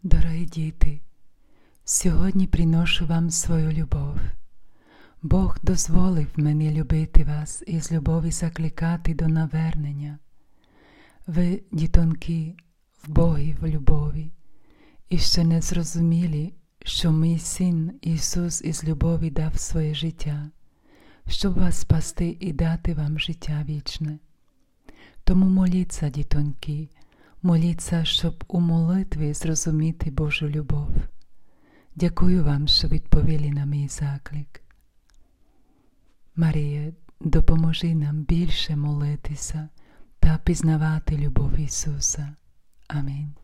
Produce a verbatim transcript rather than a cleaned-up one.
Дорогі діти, сьогодні приношу вам свою любов. Бог дозволив мені любити вас і з любові закликати до навернення. Ви, дітоньки, в Богі в любові, і ще не зрозумілі, що мій Син Ісус із любові дав своє життя, щоб вас спасти і дати вам життя вічне. Тому моліться, дітоньки, моліться, щоб у молитві зрозуміти Божу любов. Дякую вам, що відповіли на мій заклик. Марія, допоможи нам більше молитися та пізнавати любов Ісуса. Амінь.